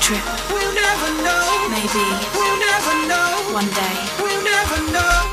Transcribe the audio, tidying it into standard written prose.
trip. We'll never know. Maybe we'll never know. one day we'll never know.